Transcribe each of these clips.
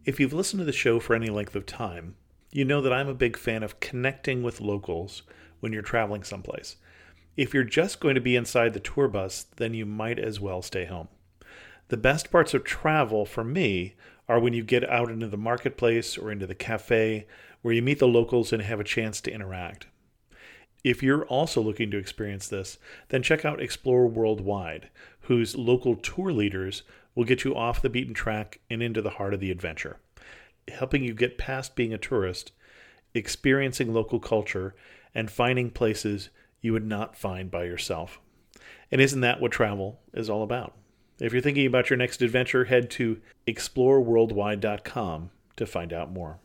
If you've listened to the show for any length of time, you know that I'm a big fan of connecting with locals when you're traveling someplace. If you're just going to be inside the tour bus, then you might as well stay home. The best parts of travel for me are when you get out into the marketplace or into the cafe where you meet the locals and have a chance to interact. If you're also looking to experience this, then check out Explore Worldwide, whose local tour leaders will get you off the beaten track and into the heart of the adventure, helping you get past being a tourist, experiencing local culture, and finding places you would not find by yourself. And isn't that what travel is all about? If you're thinking about your next adventure, head to exploreworldwide.com to find out more.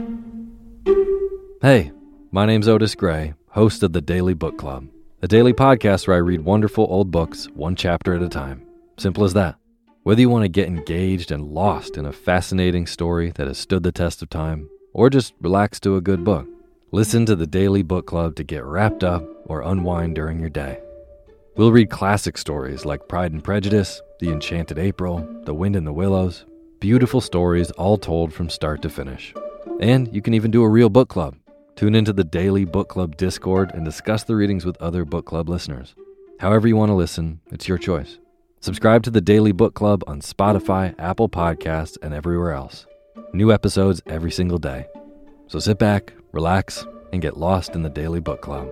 Hey, my name's Otis Gray, host of the Daily Book Club, a daily podcast where I read wonderful old books one chapter at a time. Simple as that. Whether you want to get engaged and lost in a fascinating story that has stood the test of time, or just relax to a good book, listen to the Daily Book Club to get wrapped up or unwind during your day. We'll read classic stories like Pride and Prejudice, The Enchanted April, The Wind in the Willows, beautiful stories all told from start to finish. And you can even do a real book club. Tune into the Daily Book Club Discord and discuss the readings with other book club listeners. However you want to listen, it's your choice. Subscribe to the Daily Book Club on Spotify, Apple Podcasts, and everywhere else. New episodes every single day. So sit back, relax, and get lost in the Daily Book Club.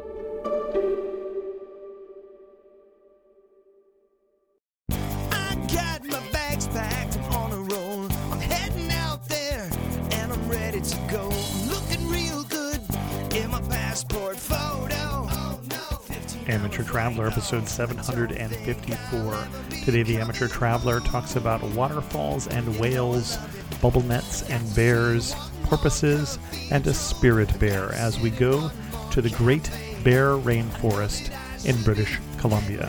I got my bags packed, I'm on a roll. I'm heading out there, and I'm ready to go. I'm looking real good in my passport photo. Amateur Traveler, episode 754. Today, the Amateur Traveler talks about waterfalls and whales, bubble nets and bears, porpoises, and a spirit bear as we go to the Great Bear Rainforest in British Columbia.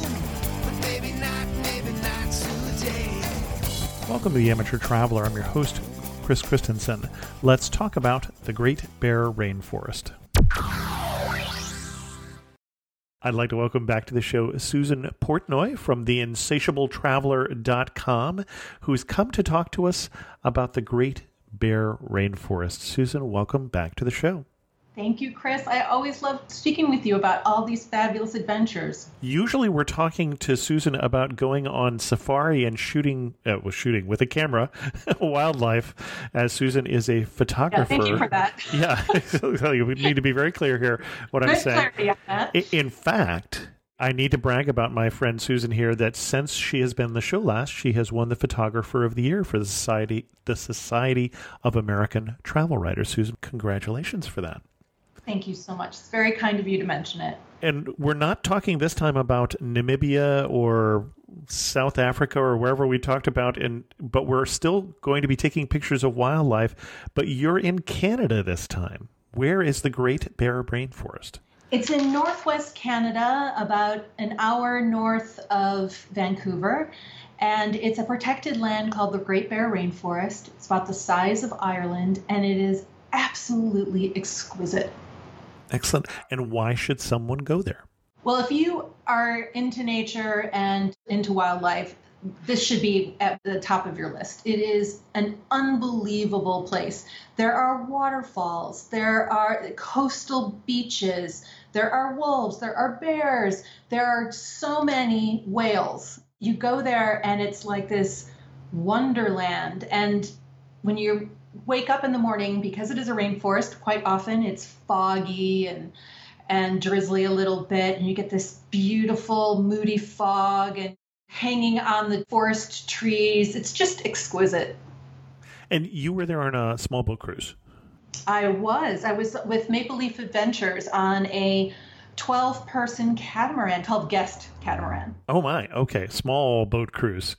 Welcome to the Amateur Traveler. I'm your host, Chris Christensen. Let's talk about the Great Bear Rainforest. I'd like to welcome back to the show Susan Portnoy from theinsatiabletraveler.com, who's come to talk to us about the Great Bear Rainforest. Susan, welcome back to the show. Thank you, Chris. I always love speaking with you about all these fabulous adventures. Usually we're talking to Susan about going on safari and shooting with a camera, wildlife, as Susan is a photographer. Yeah, thank you for that. Yeah, we need to be very clear here what I'm saying. Clarity on that. In fact, I need to brag about my friend Susan here that since she has been on the show last, she has won the Photographer of the Year for the Society of American Travel Writers. Susan, congratulations for that. Thank you so much. It's very kind of you to mention it. And we're not talking this time about Namibia or South Africa or wherever we talked about, but we're still going to be taking pictures of wildlife. But you're in Canada this time. Where is the Great Bear Rainforest? It's in northwest Canada, about an hour north of Vancouver. And it's a protected land called the Great Bear Rainforest. It's about the size of Ireland, and it is absolutely exquisite. Excellent. And why should someone go there? Well, if you are into nature and into wildlife, this should be at the top of your list. It is an unbelievable place. There are waterfalls, there are coastal beaches, there are wolves, there are bears, there are so many whales. You go there and it's like this wonderland. And when you wake up in the morning, because it is a rainforest, quite often it's foggy and drizzly a little bit, and you get this beautiful moody fog and hanging on the forest trees. It's just exquisite. And you were there on a small boat cruise. I was with Maple Leaf Adventures on a 12-person catamaran, 12-guest catamaran. Oh my, okay, small boat cruise.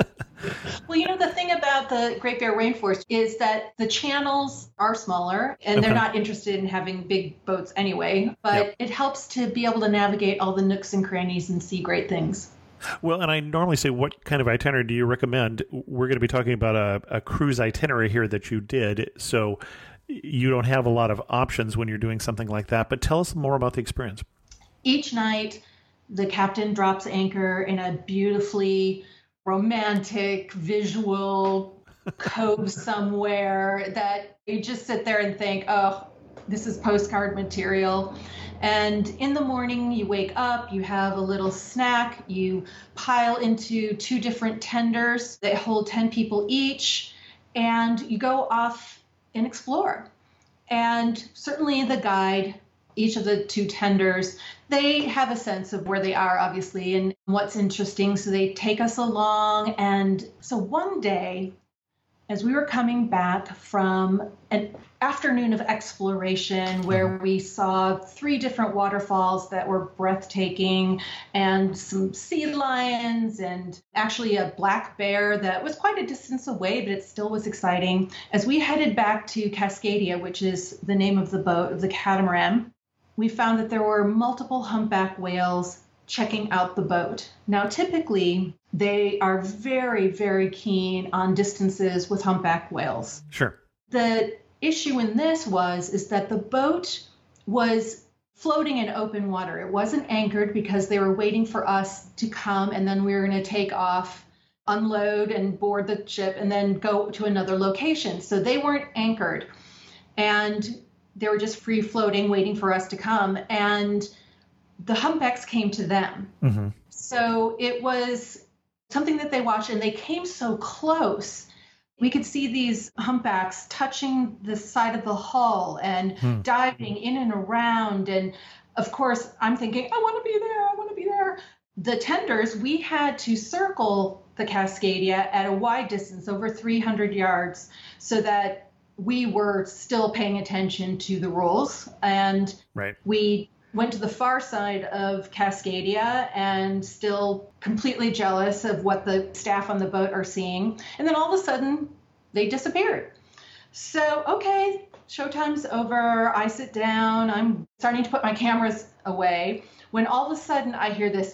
Well, you know, the thing about the Great Bear Rainforest is that the channels are smaller, and they're not interested in having big boats anyway, but it helps to be able to navigate all the nooks and crannies and see great things. Well, and I normally say, what kind of itinerary do you recommend? We're going to be talking about a cruise itinerary here that you did, so you don't have a lot of options when you're doing something like that, but tell us more about the experience. Each night, the captain drops anchor in a beautifully romantic, visual cove somewhere that you just sit there and think, oh, this is postcard material. And in the morning, you wake up, you have a little snack, you pile into 2 different tenders that hold 10 people each, and you go off and explore. And certainly the guide, each of the 2 tenders, they have a sense of where they are, obviously, and what's interesting. So they take us along. And so one day, as we were coming back from an afternoon of exploration where we saw 3 different waterfalls that were breathtaking and some sea lions and actually a black bear that was quite a distance away, but it still was exciting. As we headed back to Cascadia, which is the name of the boat, of the catamaran, we found that there were multiple humpback whales checking out the boat. Now, typically, they are very, very keen on distances with humpback whales. Sure. The issue in this is that the boat was floating in open water. It wasn't anchored because they were waiting for us to come, and then we were going to take off, unload and board the ship, and then go to another location. So they weren't anchored, and they were just free floating, waiting for us to come. And the humpbacks came to them. Mm-hmm. So it was something that they watched, and they came so close. We could see these humpbacks touching the side of the hull and diving in and around. And of course, I'm thinking, I want to be there. I want to be there. The tenders, we had to circle the Cascadia at a wide distance, over 300 yards, so that we were still paying attention to the rules. And we went to the far side of Cascadia and still completely jealous of what the staff on the boat are seeing. And then all of a sudden, they disappeared. So, okay, showtime's over. I sit down. I'm starting to put my cameras away when all of a sudden I hear this,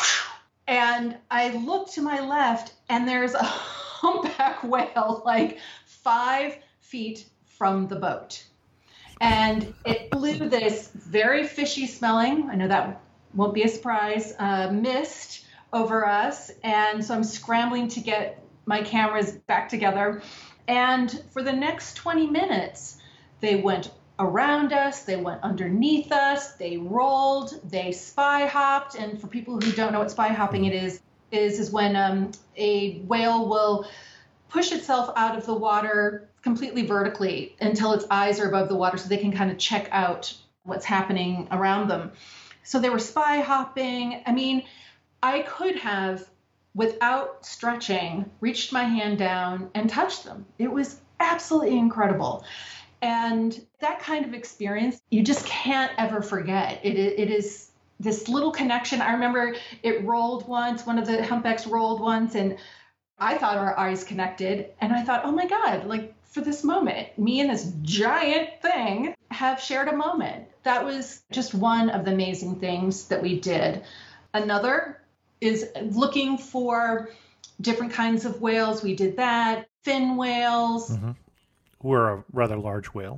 and I look to my left, and there's a humpback whale like 5 feet from the boat. And it blew this very fishy smelling, I know that won't be a surprise, mist over us. And so I'm scrambling to get my cameras back together. And for the next 20 minutes, they went around us, they went underneath us, they rolled, they spy hopped. And for people who don't know what spy hopping it is when a whale will push itself out of the water completely vertically until its eyes are above the water so they can kind of check out what's happening around them. So they were spy hopping. I mean, I could have, without stretching, reached my hand down and touched them. It was absolutely incredible. And that kind of experience, you just can't ever forget. It is this little connection. I remember it rolled once, one of the humpbacks rolled once, and I thought our eyes connected. And I thought, oh my God, like for this moment, me and this giant thing have shared a moment. That was just one of the amazing things that we did. Another is looking for different kinds of whales. We did that. Fin whales. Mm-hmm. We're a rather large whale.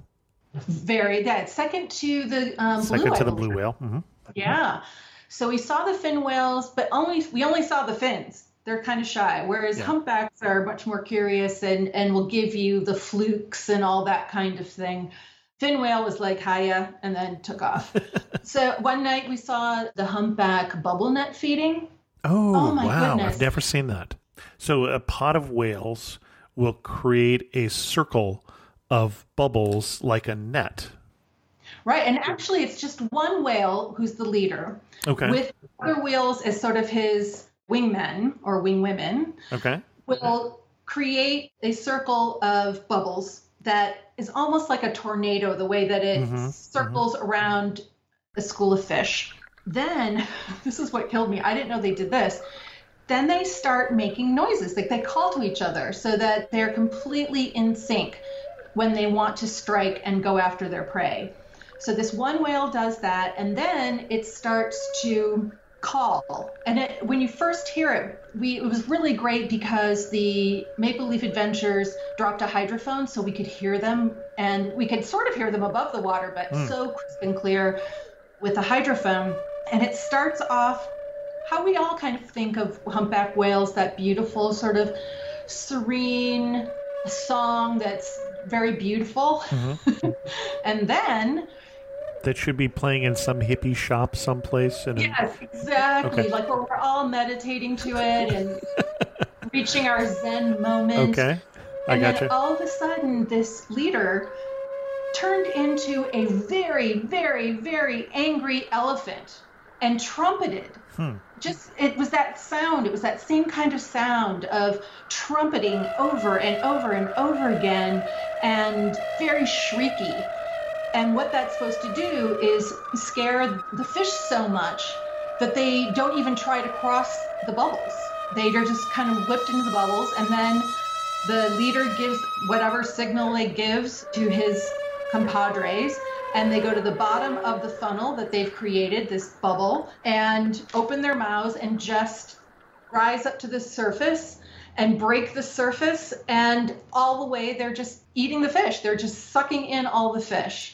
Second to the blue Second whale. to the blue whale. Mm-hmm. Yeah. So we saw the fin whales, but we only saw the fins. They're kind of shy, whereas humpbacks are much more curious and will give you the flukes and all that kind of thing. Fin whale was like, hiya, and then took off. So one night we saw the humpback bubble net feeding. Oh my wow. goodness. I've never seen that. So a pod of whales will create a circle of bubbles like a net. Right, and actually it's just one whale who's the leader. Okay. With other whales as sort of his wingmen or wingwomen. Okay. Will create a circle of bubbles that is almost like a tornado, the way that it circles around a school of fish. Then, this is what killed me. I didn't know they did this. Then they start making noises. Like they call to each other so that they're completely in sync when they want to strike and go after their prey. So this one whale does that, and then it starts to call. And when you first hear it, it was really great because the Maple Leaf Adventures dropped a hydrophone so we could hear them, and we could sort of hear them above the water, but so crisp and clear with the hydrophone. And it starts off how we all kind of think of humpback whales, that beautiful sort of serene, a song that's very beautiful. And then That should be playing in some hippie shop someplace. yes, exactly. Okay. Like where we're all meditating to it and reaching our Zen moment. Okay, I And then gotcha. all of a sudden, this leader turned into a very, very, very angry elephant and trumpeted. It was that sound. It was that same kind of sound of trumpeting over and over and over again, and very shrieky. And what that's supposed to do is scare the fish so much that they don't even try to cross the bubbles. They are just kind of whipped into the bubbles, and then the leader gives whatever signal they gives to his compadres, and they go to the bottom of the funnel that they've created, this bubble, and open their mouths and just rise up to the surface and break the surface, and all the way they're just eating the fish. They're just sucking in all the fish.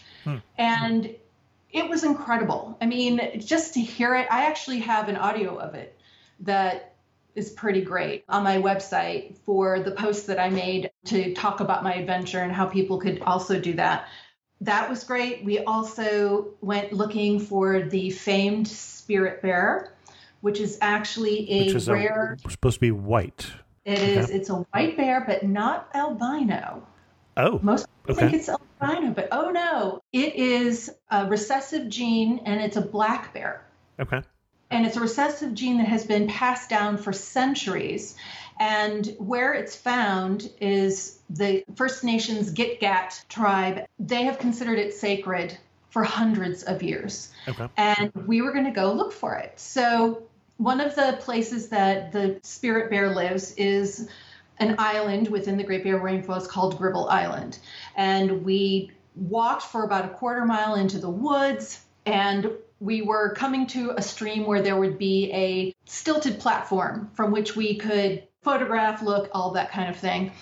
And it was incredible. I mean, just to hear it, I actually have an audio of it that is pretty great on my website for the post that I made to talk about my adventure and how people could also do that. That was great. We also went looking for the famed spirit bear, which is actually Which is rare. supposed to be white. It is. It's a white bear, but not albino. Oh, Most people okay. think it's albino, but oh no, it is a recessive gene, and it's a black bear. Okay. And it's a recessive gene that has been passed down for centuries. And where it's found is the First Nations Gitgat tribe. They have considered it sacred for hundreds of years. Okay. And we were going to go look for it. So one of the places that the spirit bear lives is an island within the Great Bear Rainforest called Gribble Island. And we walked for about a quarter mile into the woods, and we were coming to a stream where there would be a stilted platform from which we could photograph, look, all that kind of thing.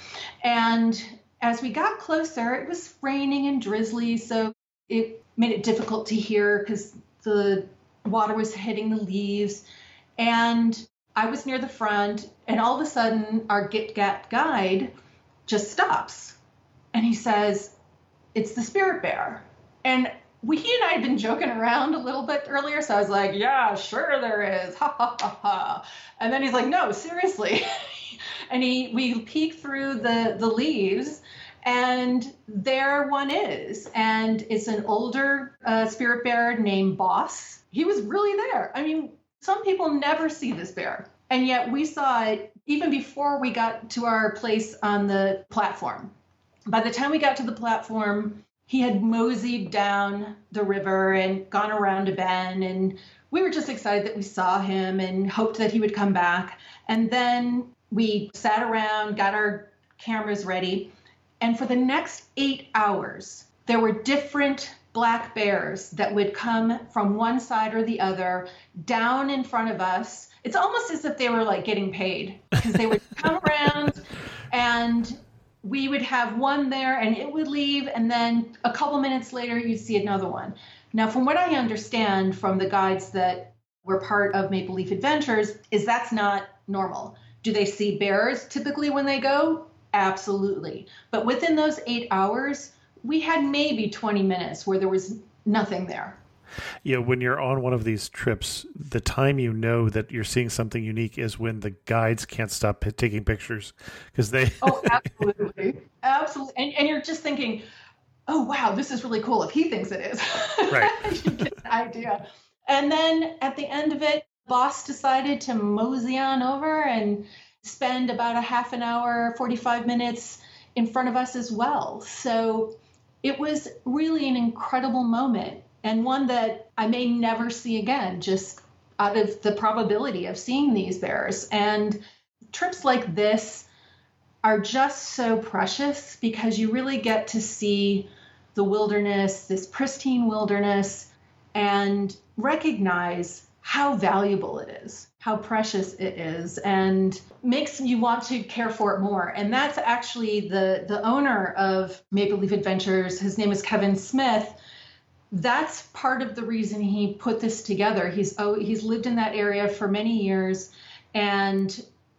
And as we got closer, it was raining and drizzly, so it made it difficult to hear because the water was hitting the leaves. And I was near the front, and all of a sudden, our Gitgat guide just stops. And he says, "It's the spirit bear." And he and I had been joking around a little bit earlier, so I was like, "Yeah, sure there is, ha ha ha ha." And then he's like, "No, seriously." And we peek through the leaves, and there one is. And it's an older spirit bear named Boss. He was really there. I mean, some people never see this bear, and yet we saw it even before we got to our place on the platform. By the time we got to the platform, he had moseyed down the river and gone around a bend, and we were just excited that we saw him and hoped that he would come back. And then we sat around, got our cameras ready, and for the next 8 hours, there were different black bears that would come from one side or the other down in front of us. It's almost as if they were like getting paid, because they would come around and we would have one there and it would leave, and then a couple minutes later you'd see another one. Now, from what I understand from the guides that were part of Maple Leaf Adventures, is that's not normal. Do they see bears typically when they go? Absolutely. But within those 8 hours, we had maybe 20 minutes where there was nothing there. Yeah, when you're on one of these trips, the time you know that you're seeing something unique is when the guides can't stop taking pictures, because they... Oh, absolutely. Absolutely. And you're just thinking, oh, wow, this is really cool if he thinks it is. Right. You get the idea. And then at the end of it, Boss decided to mosey on over and spend about a half an hour, 45 minutes in front of us as well. So it was really an incredible moment, and one that I may never see again, just out of the probability of seeing these bears. And trips like this are just so precious because you really get to see the wilderness, this pristine wilderness, and recognize how valuable it is, how precious it is, and makes you want to care for it more. And that's actually the owner of Maple Leaf Adventures. His name is Kevin Smith. That's part of the reason he put this together. He's lived in that area for many years, and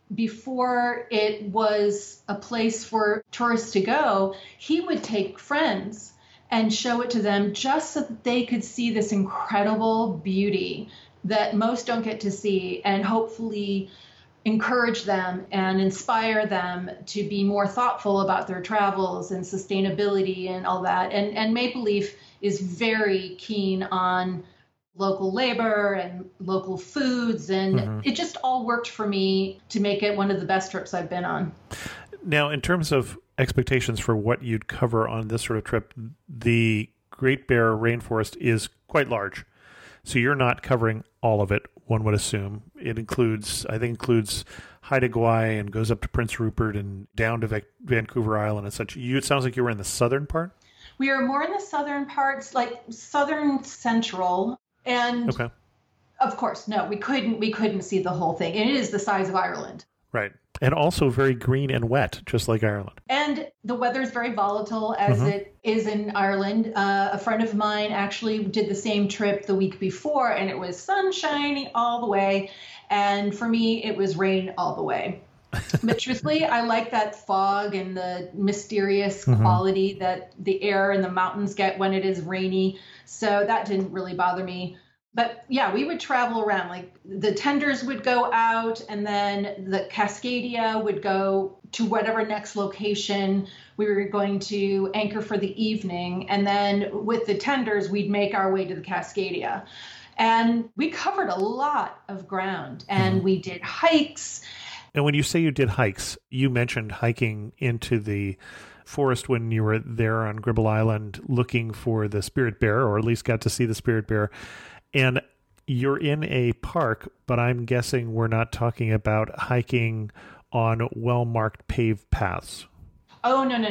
before it was a place for tourists to go, he would take friends and show it to them just so that they could see this incredible beauty that most don't get to see, and hopefully encourage them and inspire them to be more thoughtful about their travels and sustainability and all that. And Maple Leaf is very keen on local labor and local foods, and it just all worked for me to make it one of the best trips I've been on. Now, in terms of expectations for what you'd cover on this sort of trip, the Great Bear Rainforest is quite large. So you're not covering all of it, one would assume. It includes, I think, Haida Gwaii and goes up to Prince Rupert and down to Vancouver Island and such. It sounds like you were in the southern part? We are more in the southern parts, like southern central. And okay. Of course, no, we couldn't see the whole thing. And it is the size of Ireland. Right. And also very green and wet, just like Ireland. And the weather is very volatile, as it is in Ireland. A friend of mine actually did the same trip the week before, and it was sunshiny all the way. And for me, it was rain all the way. But truthfully, I like that fog and the mysterious quality that the air and the mountains get when it is rainy. So that didn't really bother me. But yeah, we would travel around. Like the tenders would go out, and then the Cascadia would go to whatever next location we were going to anchor for the evening. And then with the tenders, we'd make our way to the Cascadia. And we covered a lot of ground, and we did hikes. And when you say you did hikes, you mentioned hiking into the forest when you were there on Gribble Island looking for the spirit bear, or at least got to see the spirit bear. And you're in a park, but I'm guessing we're not talking about hiking on well-marked paved paths. Oh, no.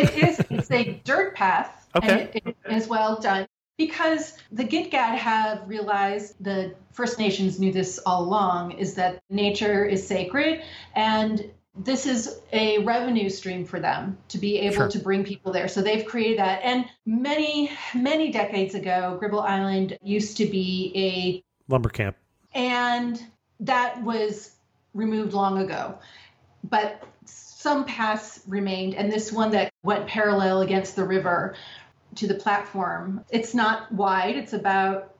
It's a dirt path. Okay. And it is well done. Because the Gitga'at have realized, the First Nations knew this all along, is that nature is sacred, and this is a revenue stream for them to be able to bring people there. So they've created that. And many, many decades ago, Gribble Island used to be a lumber camp. And that was removed long ago. But some paths remained. And this one that went parallel against the river to the platform, it's not wide. It's about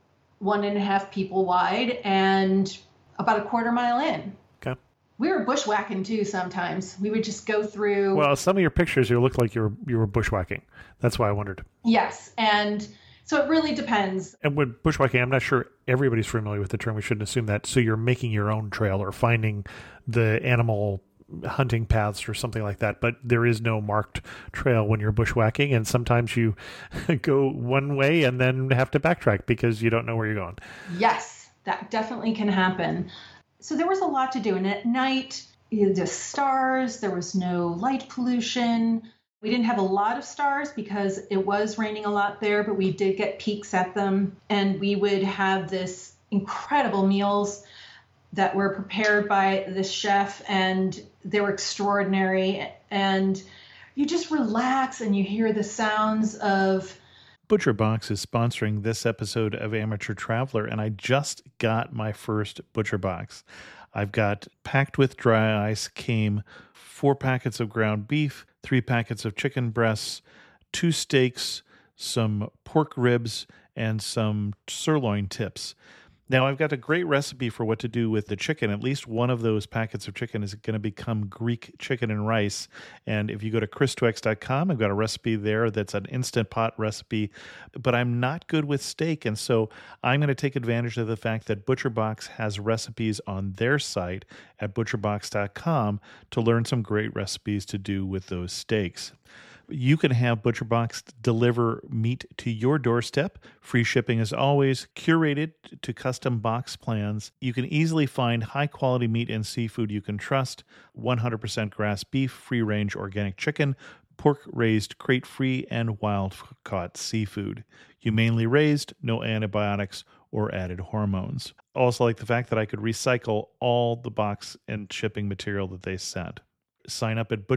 1.5 people wide and about a quarter mile in. Okay. We were bushwhacking too sometimes. We would just go through. Well, some of your pictures, you look like you were bushwhacking. That's why I wondered. Yes. And so it really depends. And with bushwhacking, I'm not sure everybody's familiar with the term. We shouldn't assume that. So you're making your own trail or finding the animal hunting paths or something like that, but there is no marked trail when you're bushwhacking, and sometimes you go one way and then have to backtrack because you don't know where you're going. Yes, that definitely can happen. So there was a lot to do, and at night, the stars, there was no light pollution. We didn't have a lot of stars because it was raining a lot there, but we did get peeks at them, and we would have this incredible meals that were prepared by this chef, and they were extraordinary. And you just relax and you hear the sounds of... ButcherBox is sponsoring this episode of Amateur Traveler, and I just got my first ButcherBox. I've got, packed with dry ice, came 4 packets of ground beef, 3 packets of chicken breasts, 2 steaks, some pork ribs, and some sirloin tips. Now, I've got a great recipe for what to do with the chicken. At least one of those packets of chicken is going to become Greek chicken and rice. And if you go to Chris2X.com, I've got a recipe there that's an Instant Pot recipe. But I'm not good with steak, and so I'm going to take advantage of the fact that ButcherBox has recipes on their site at ButcherBox.com to learn some great recipes to do with those steaks. You can have ButcherBox deliver meat to your doorstep. Free shipping as always, curated to custom box plans. You can easily find high-quality meat and seafood you can trust. 100% grass beef, free-range organic chicken, pork-raised crate-free, and wild-caught seafood. Humanely raised, no antibiotics or added hormones. Also like the fact that I could recycle all the box and shipping material that they sent. Sign up at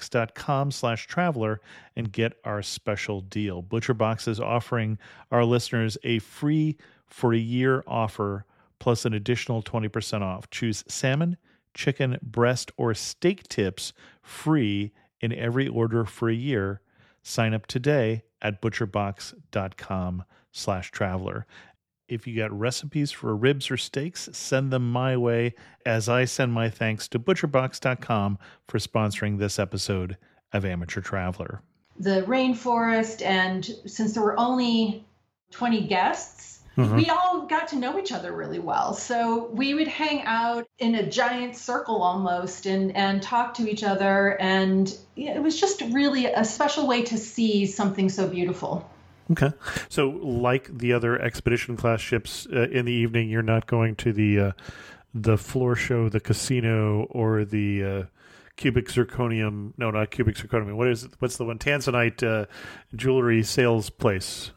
butcherbox.com/traveler and get our special deal. ButcherBox is offering our listeners a free for a year offer plus an additional 20% off. Choose salmon, chicken breast or steak tips free in every order for a year. Sign up today at butcherbox.com/traveler. If you got recipes for ribs or steaks, send them my way as I send my thanks to butcherbox.com for sponsoring this episode of Amateur Traveler. The rainforest, and since there were only 20 guests, we all got to know each other really well. So we would hang out in a giant circle almost and talk to each other. And it was just really a special way to see something so beautiful. Okay. So like the other expedition class ships, in the evening, you're not going to the floor show, the casino, or the cubic zirconium. No, not cubic zirconium. What's the one? Tanzanite jewelry sales place.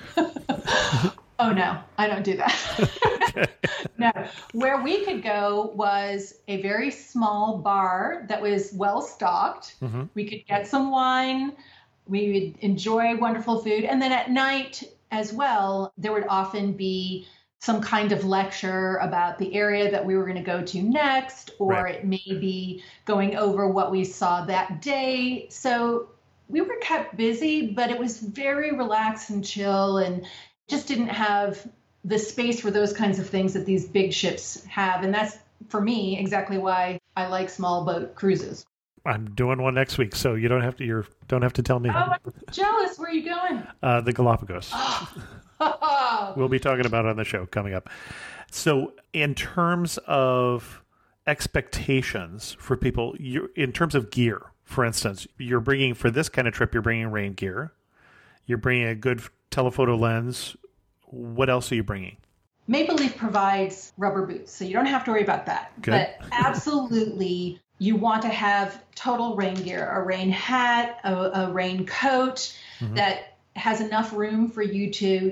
Oh, no, I don't do that. Okay. No, where we could go was a very small bar that was well stocked. We could get some wine. We would enjoy wonderful food. And then at night as well, there would often be some kind of lecture about the area that we were going to go to next, or Right. it may be going over what we saw that day. So we were kept busy, but it was very relaxed and chill, and just didn't have the space for those kinds of things that these big ships have. And that's, for me, exactly why I like small boat cruises. I'm doing one next week, so you don't have to tell me. Oh, I'm jealous. Where are you going? The Galapagos. We'll be talking about it on the show coming up. So in terms of expectations for people, in terms of gear, for instance, you're bringing, for this kind of trip, you're bringing rain gear. You're bringing a good telephoto lens. What else are you bringing? Maple Leaf provides rubber boots, so you don't have to worry about that. Good. But absolutely, you want to have total rain gear, a rain hat, a rain coat that has enough room for you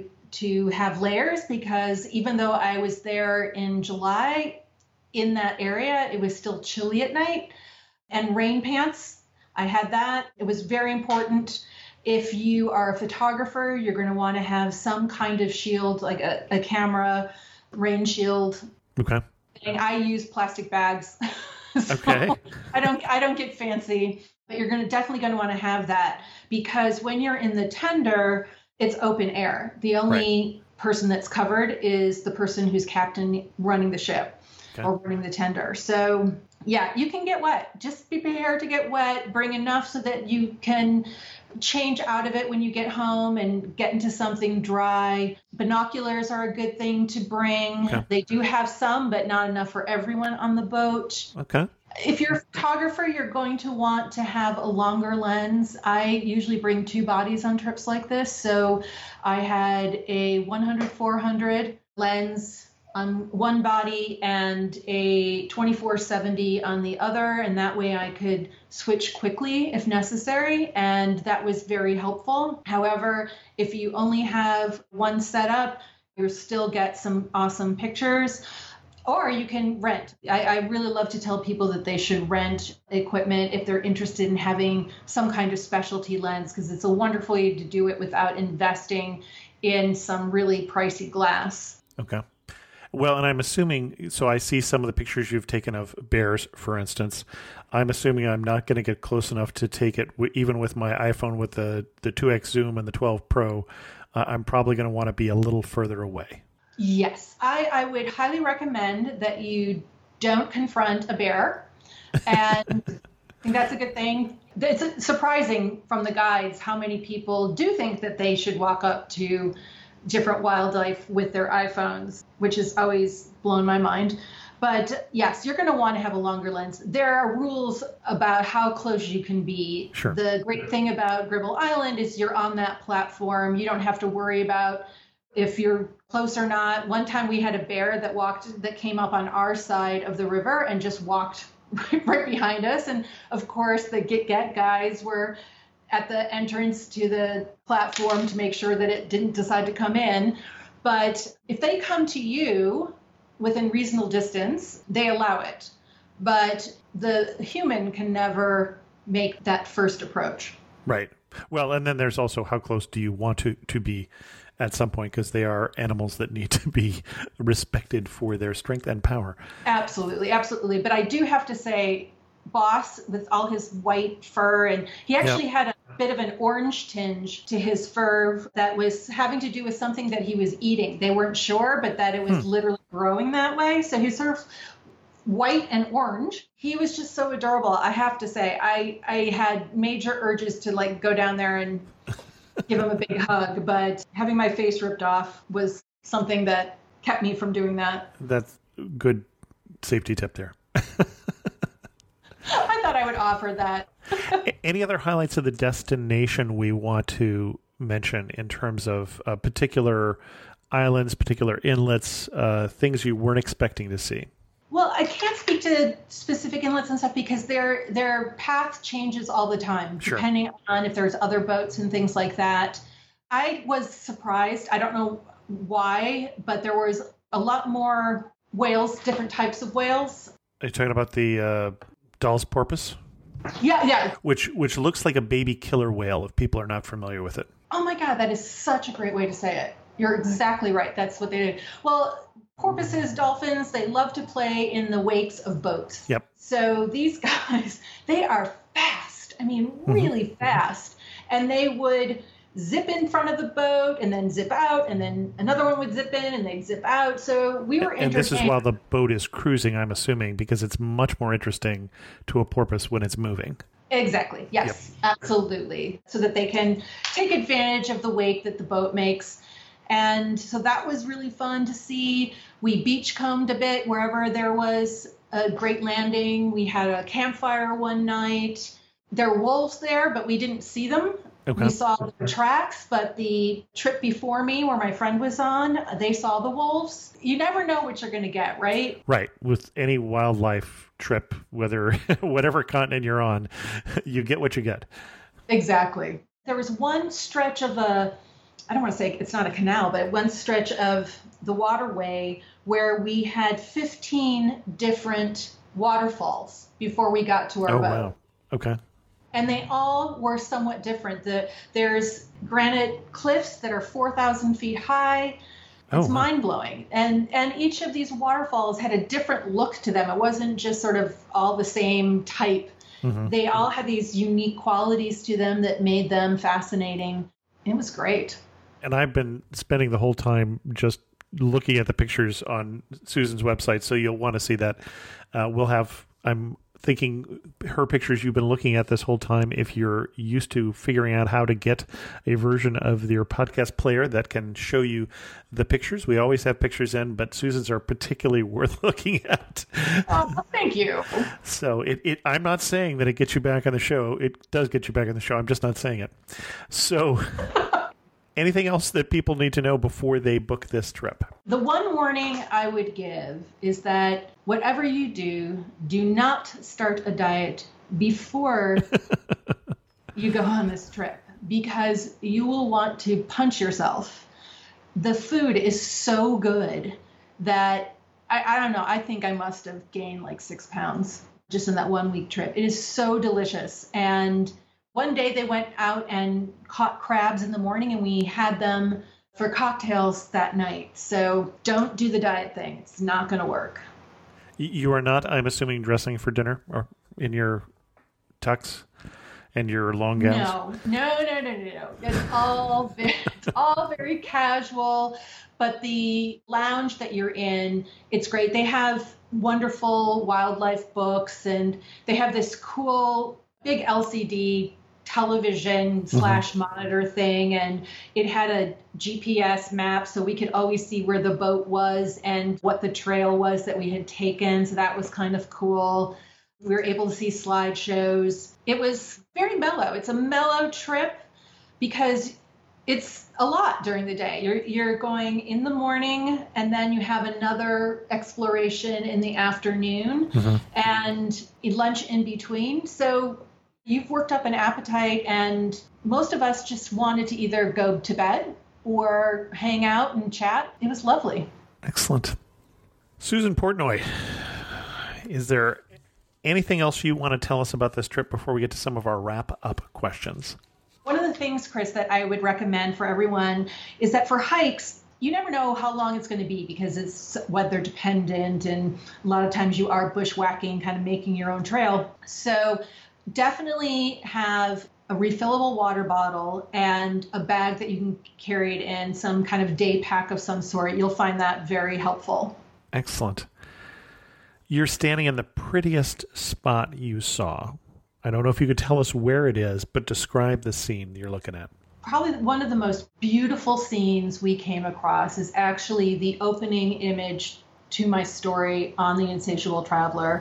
to have layers, because even though I was there in July, in that area, it was still chilly at night. And rain pants, I had that. It was very important. If you are a photographer, you're going to want to have some kind of shield, like a camera, rain shield. Okay. And I use plastic bags. So Okay. I don't get fancy, but you're definitely going to want to have that, because when you're in the tender, it's open air. The only person that's covered is the person who's captain running the ship or running the tender. So yeah, you can get wet. Just be prepared to get wet. Bring enough so that you can change out of it when you get home and get into something dry. Binoculars are a good thing to bring. Okay. They do have some, but not enough for everyone on the boat. Okay. If you're a photographer, you're going to want to have a longer lens. I usually bring two bodies on trips like this. So I had a 100-400 lens on one body and a 24-70 on the other, and that way I could switch quickly if necessary, and that was very helpful. However, if you only have one setup, you'll still get some awesome pictures. Or you can rent. I really love to tell people that they should rent equipment if they're interested in having some kind of specialty lens, because it's a wonderful way to do it without investing in some really pricey glass. Okay. Well, and I'm assuming, so I see some of the pictures you've taken of bears, for instance. I'm assuming I'm not going to get close enough to take it, even with my iPhone with the 2x zoom and the 12 Pro. I'm probably going to want to be a little further away. Yes, I would highly recommend that you don't confront a bear. And I think that's a good thing. It's surprising from the guides how many people do think that they should walk up to different wildlife with their iPhones, which has always blown my mind. But yes, you're going to want to have a longer lens. There are rules about how close you can be. Sure. The great thing about Gribble Island is you're on that platform. You don't have to worry about if you're close or not. One time we had a bear that came up on our side of the river and just walked right behind us. And of course, the get guys were at the entrance to the platform to make sure that it didn't decide to come in. But if they come to you within reasonable distance, they allow it. But the human can never make that first approach. Right. Well, and then there's also how close do you want to be at some point, because they are animals that need to be respected for their strength and power. Absolutely, absolutely. But I do have to say, Boss, with all his white fur, and he actually had a bit of an orange tinge to his fur that was having to do with something that he was eating. They weren't sure, but that it was literally growing that way. So he's sort of white and orange. He was just so adorable. I have to say, I had major urges to like go down there and give him a big hug, but having my face ripped off was something that kept me from doing that. That's a good safety tip there. I thought I would offer that. Any other highlights of the destination we want to mention in terms of particular islands, particular inlets, things you weren't expecting to see? Well, I can't speak to specific inlets and stuff because their path changes all the time, depending on if there's other boats and things like that. I was surprised. I don't know why, but there was a lot more whales, different types of whales. Are you talking about the Dall's porpoise? Yeah. Which looks like a baby killer whale, if people are not familiar with it. Oh my God, that is such a great way to say it. You're exactly right. That's what they do. Well, porpoises, dolphins, they love to play in the wakes of boats. Yep. So these guys, they are fast. I mean, really fast. And they would zip in front of the boat and then zip out, and then another one would zip in and they'd zip out. So we were entertained. And this is while the boat is cruising, I'm assuming, because it's much more interesting to a porpoise when it's moving. Exactly. Yes, absolutely. So that they can take advantage of the wake that the boat makes. And so that was really fun to see. We beachcombed a bit wherever there was a great landing. We had a campfire one night. There were wolves there, but we didn't see them. Okay. We saw the tracks, but the trip before me where my friend was on, they saw the wolves. You never know what you're going to get, right? Right. With any wildlife trip, whatever continent you're on, you get what you get. Exactly. There was one stretch of I don't want to say it's not a canal, but one stretch of the waterway where we had 15 different waterfalls before we got to our boat. Wow. Okay. And they all were somewhat different. There's granite cliffs that are 4,000 feet high. It's mind-blowing. And each of these waterfalls had a different look to them. It wasn't just sort of all the same type. Mm-hmm. They all had these unique qualities to them that made them fascinating. It was great. And I've been spending the whole time just looking at the pictures on Susan's website, so you'll want to see that. I'm thinking her pictures you've been looking at this whole time, if you're used to figuring out how to get a version of your podcast player that can show you the pictures. We always have pictures in, but Susan's are particularly worth looking at. Oh, thank you. So I'm not saying that it gets you back on the show. It does get you back on the show. I'm just not saying it. So anything else that people need to know before they book this trip? The one warning I would give is that whatever you do not start a diet before you go on this trip, because you will want to punch yourself. The food is so good that I don't know. I think I must have gained like 6 pounds just in that 1 week trip. It is so delicious. And one day they went out and caught crabs in the morning, and we had them for cocktails that night. So don't do the diet thing. It's not going to work. You are not, I'm assuming, dressing for dinner or in your tux and your long gowns? No. It's all very casual. But the lounge that you're in, it's great. They have wonderful wildlife books, and they have this cool big LCD television / monitor thing, and it had a GPS map, so we could always see where the boat was and what the trail was that we had taken. So that was kind of cool. We were able to see slideshows. It was very mellow. It's a mellow trip because it's a lot during the day. You're going in the morning, and then you have another exploration in the afternoon, and lunch in between. So you've worked up an appetite, and most of us just wanted to either go to bed or hang out and chat. It was lovely. Excellent. Susan Portnoy, is there anything else you want to tell us about this trip before we get to some of our wrap-up questions? One of the things, Chris, that I would recommend for everyone is that for hikes, you never know how long it's going to be because it's weather dependent, and a lot of times you are bushwhacking, kind of making your own trail. So definitely have a refillable water bottle and a bag that you can carry it in, some kind of day pack of some sort. You'll find that very helpful. Excellent. You're standing in the prettiest spot you saw. I don't know if you could tell us where it is, but describe the scene you're looking at. Probably one of the most beautiful scenes we came across is actually the opening image to my story on The Insatiable Traveler.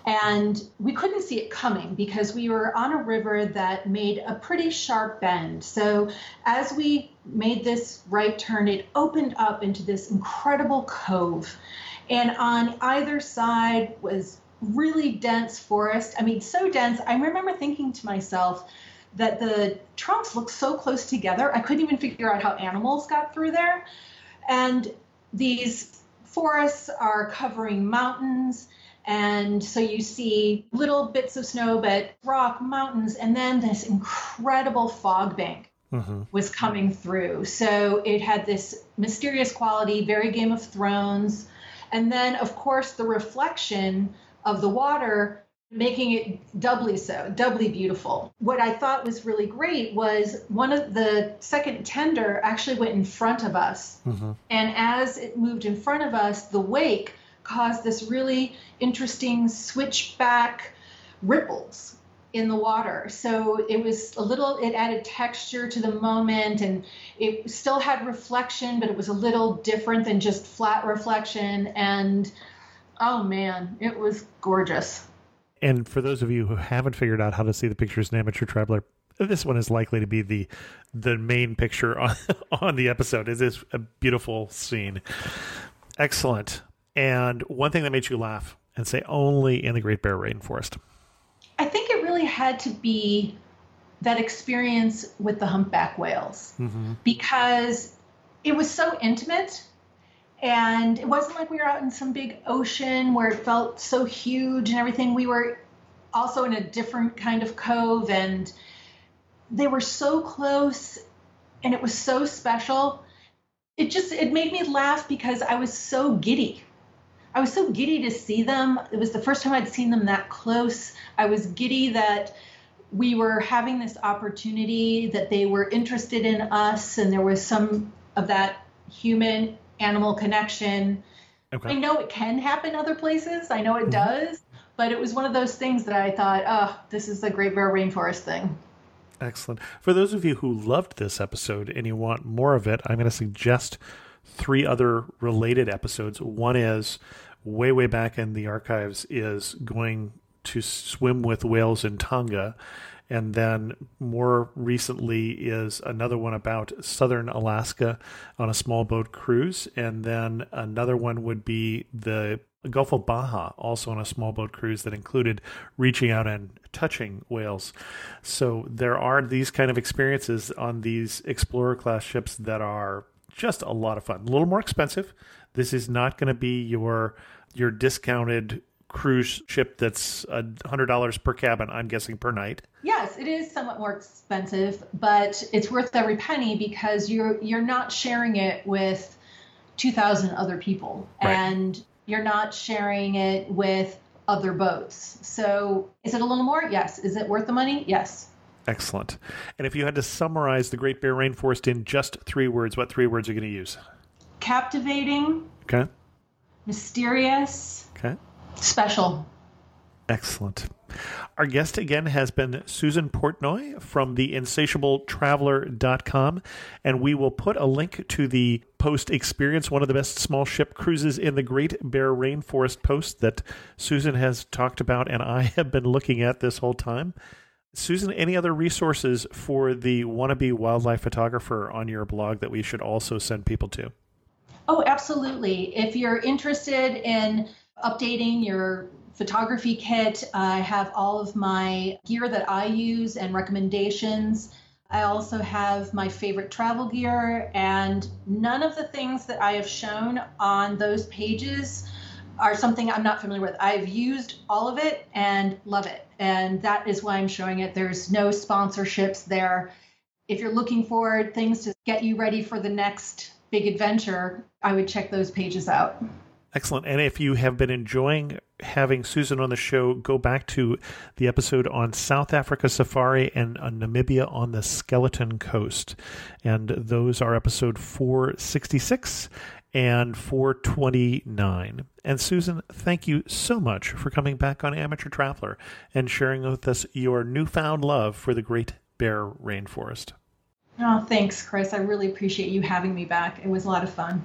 And we couldn't see it coming because we were on a river that made a pretty sharp bend. So as we made this right turn, it opened up into this incredible cove. And on either side was really dense forest. I mean, so dense. I remember thinking to myself that the trunks looked so close together, I couldn't even figure out how animals got through there. And these forests are covering mountains. And so you see little bits of snow, but rock, mountains, and then this incredible fog bank was coming through. So it had this mysterious quality, very Game of Thrones. And then, of course, the reflection of the water, making it doubly so, doubly beautiful. What I thought was really great was one of the second tender actually went in front of us. And as it moved in front of us, the wake caused this really interesting switchback ripples in the water. So it was it added texture to the moment, and it still had reflection, but it was a little different than just flat reflection. And oh man, it was gorgeous. And for those of you who haven't figured out how to see the pictures in Amateur Traveler, this one is likely to be the main picture on the episode. It is a beautiful scene. Excellent. And one thing that made you laugh and say only in the Great Bear Rainforest. I think it really had to be that experience with the humpback whales because it was so intimate. And it wasn't like we were out in some big ocean where it felt so huge and everything. We were also in a different kind of cove, and they were so close, and it was so special. It made me laugh because I was so giddy. I was so giddy to see them. It was the first time I'd seen them that close. I was giddy that we were having this opportunity, that they were interested in us, and there was some of that human animal connection. Okay. I know it can happen other places. I know it does, but it was one of those things that I thought, oh, this is a Great Bear Rainforest thing. Excellent. For those of you who loved this episode and you want more of it, I'm going to suggest 3 other related episodes. One is way, way back in the archives is going to swim with whales in Tonga. And then more recently is another one about southern Alaska on a small boat cruise. And then another one would be the Gulf of Baja, also on a small boat cruise that included reaching out and touching whales. So there are these kind of experiences on these Explorer class ships that are just a lot of fun. A little more expensive. This is not going to be your discounted cruise ship that's $100 per cabin, I'm guessing, per night. Yes, it is somewhat more expensive, but it's worth every penny because you're not sharing it with 2,000 other people, right. And you're not sharing it with other boats. So is it a little more? Yes. Is it worth the money? Yes. Excellent. And if you had to summarize the Great Bear Rainforest in just 3 words, what 3 words are you going to use? Captivating. Okay. Mysterious. Okay. Special. Excellent. Our guest again has been Susan Portnoy from theinsatiabletraveler.com, and we will put a link to the post Experience One of the Best Small Ship Cruises in the Great Bear Rainforest post that Susan has talked about and I have been looking at this whole time. Susan, any other resources for the wannabe wildlife photographer on your blog that we should also send people to? Oh, absolutely. If you're interested in updating your photography kit, I have all of my gear that I use and recommendations. I also have my favorite travel gear, and none of the things that I have shown on those pages are something I'm not familiar with. I've used all of it and love it, and that is why I'm showing it. There's no sponsorships there. if you're looking for things to get you ready for the next big adventure, I would check those pages out. Excellent. And if you have been enjoying having Susan on the show, go back to the episode on South Africa Safari and Namibia on the Skeleton Coast. And those are episode 466 and 429. And Susan, thank you so much for coming back on Amateur Traveler and sharing with us your newfound love for the Great Bear Rainforest. Oh, thanks, Chris. I really appreciate you having me back. It was a lot of fun.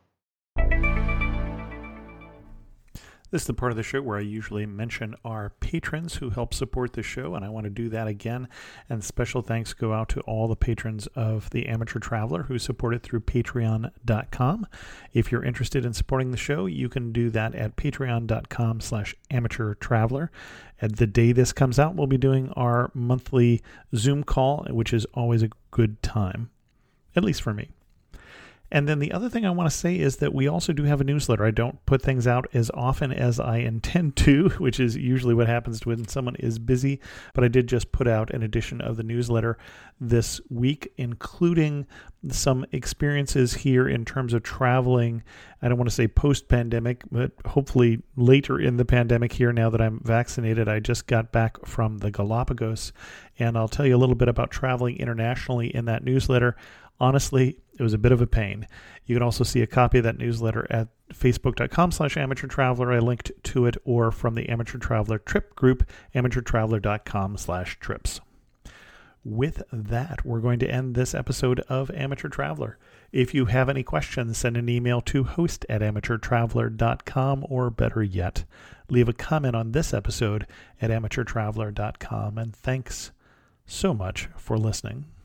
This is the part of the show where I usually mention our patrons who help support the show, and I want to do that again. And special thanks go out to all the patrons of the Amateur Traveler who support it through patreon.com. If you're interested in supporting the show, you can do that at patreon.com/amateurtraveler. At the day this comes out, we'll be doing our monthly Zoom call, which is always a good time, at least for me. And then the other thing I want to say is that we also do have a newsletter. I don't put things out as often as I intend to, which is usually what happens when someone is busy. But I did just put out an edition of the newsletter this week, including some experiences here in terms of traveling. I don't want to say post-pandemic, but hopefully later in the pandemic here now that I'm vaccinated. I just got back from the Galapagos, and I'll tell you a little bit about traveling internationally in that newsletter. Honestly, it was a bit of a pain. You can also see a copy of that newsletter at facebook.com/amateurtraveler. I linked to it, or from the Amateur Traveler trip group, amateurtraveler.com/trips. With that, we're going to end this episode of Amateur Traveler. If you have any questions, send an email to host@amateurtraveler.com, or better yet, leave a comment on this episode at amateurtraveler.com. And thanks so much for listening.